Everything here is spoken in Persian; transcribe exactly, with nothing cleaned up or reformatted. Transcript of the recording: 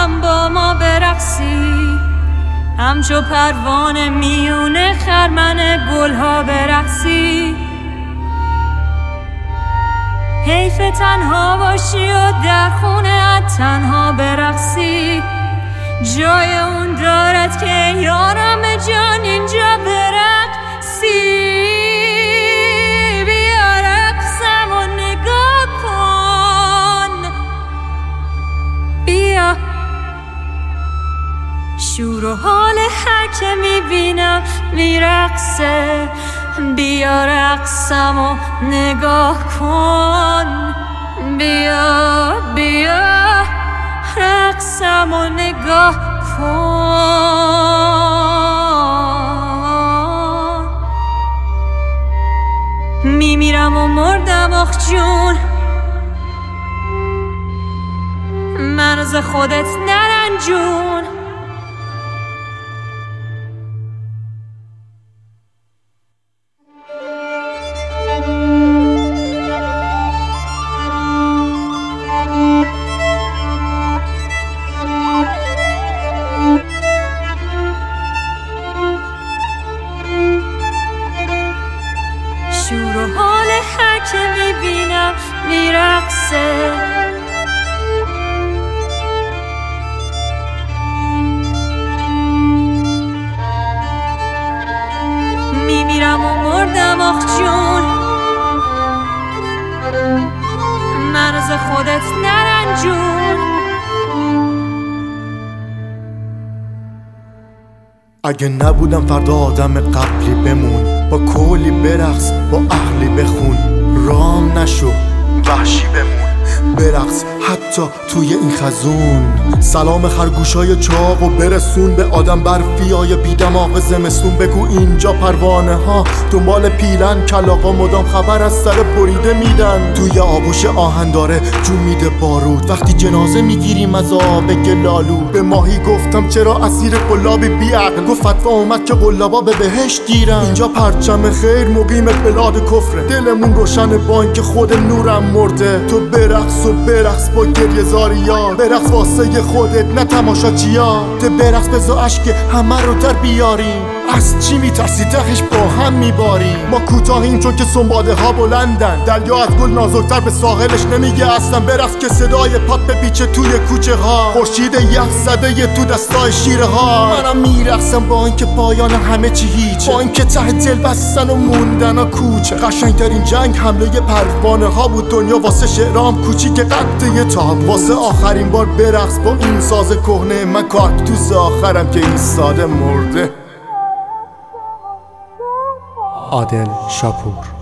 هم با ما برقصی، همچو پروانه میونه خرمن گلها برقصی. حیف تنها باشی و در خونه تنها برقصی، جای اون دارد که یارم جان اینجا برقصی. بیا رقصم و نگاه کن، بیا شور و حال هر که میبینم میرقصه. بیا رقصم و نگاه کن، بیا بیا رقصم و نگاه کن. میمیرم و مردم آخ جون، من از خودت نرنجون. شور و حال هر که میبینم میرقصه. میمیرم و مردم آخ جون، من از خودت نرنجون. اگه نبودم فردا آدم قبلی بمون، با کلی برقص با عقلی بخون، رام نشو وحشی بمون، برقص حتی توی این خزون. سلام خرگوشای چاق و برسون به آدم برفیای بیدماغ زمستون. بگو اینجا پروانه ها دنبال پیلن، کلاغا مدام خبر از سر بریده میدن. توی آغوش آهن داره جون میده بارود، وقتی جنازه میگیریم از آب گلالو. به ماهی گفتم چرا اسیر قلابی بیعقل، گفت فتوا اومد که قلابا به بهشت گیرن. اینجا پرچم خیر مقیم بلاد کفره، دلمون روشن با اینکه خود نورم مرده. تو برقص و برقص با گریه زاریا، برقص واسه خودت نه تماشاچیا. تو برقص بزا عشق همه رو در بیاریم، از چی میترسی تخش با هم میباریم. ما کوتاهیم چون که سنباده ها بلندن، دریا از گل نازکتر به ساحلش نمیگه اصلا. برقص که صدای پات بپیچه توی کوچه ها، خورشید یخ زده ی تو دستای شیره ها. منم میرقصم با اینکه پایان همه چی هیچه، با اینکه ته دل بستن و موندن و کوچه. قشنگترین جنگ حمله پروانه ها بود، دنیا واسه شعرام کوچیک قد یه تاب. واسه آخرین بار برقص با این ساز کهنه، من کاکتوس آخرم که ایستاده مرده. عادل شاپور.